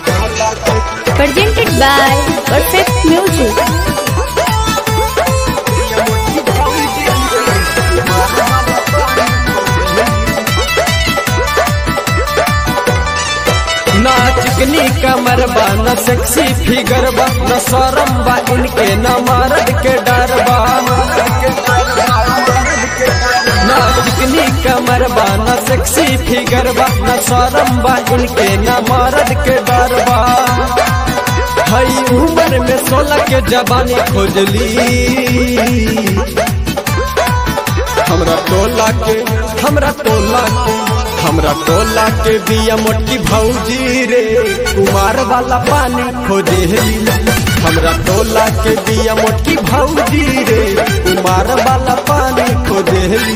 Presented by Perfect Music. ना चिकनी कमर बा न सेक्सी फिगर बा न शरम बा इनके न मर्द के डर बा। ना चिकनी कमर बा न सेक्सी फिगर बा न शरम बा इनके न मर्द के डर बा। हई उम्र में 16 के जवानी खोजली हमरा टोला के बिया मोटी भौजी रे कुमार वाला पानी खोजेली। हमरा टोला के बिया मोटी भौजी रे कुमार वाला पानी खोजेली।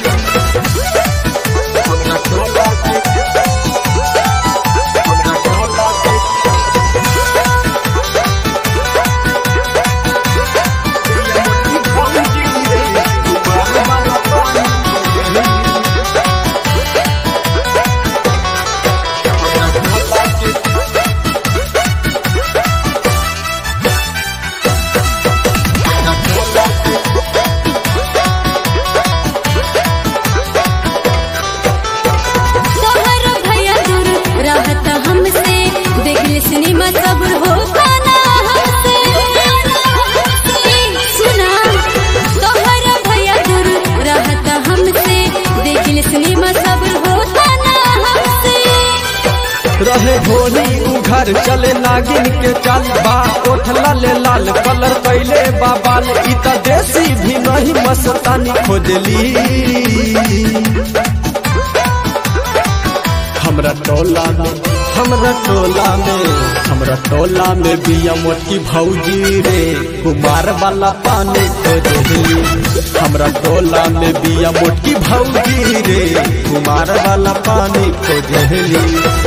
सिनेमा सब्र हो खाना हमसे सुना तोहरा भैया दूर रहता हमसे देखिल सिनेमा सब्र हो खाना हमसे। रहे भोली उ घर चले नागिन के चाल बा ओठ लाले लाल कलर कैले बाबाल इ त देसी भी नहीं मस्तानी खोजली। हमरा टोला में बिया मोटी भौजी रे कुमार वाला पानी खोजली। हमरा टोला में बिया मोटी भौजी रे कुमार वाला पानी खोजली।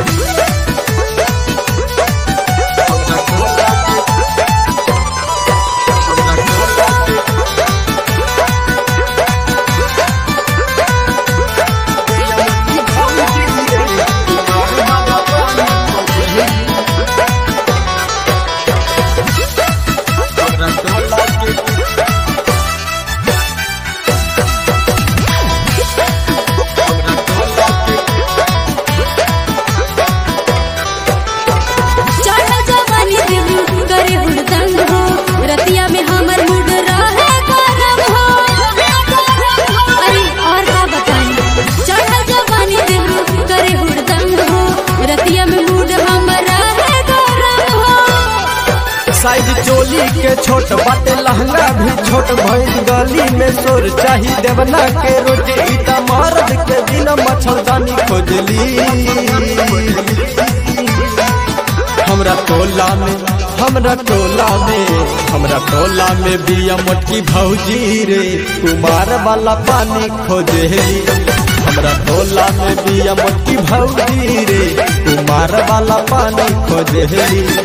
साइज चोली के छोट बाटे लहंगा भी छोट भइल गली में शोर चाही देवना के रोटी इता मर्द के दिन मच्छरदानी खोजली। हमरा टोला में बिया मोटी भौजी रे कुमार वाला पानी खोजली। हमरा टोला में बिया मोटी भौजी रे कुमार वाला पानी खोजली।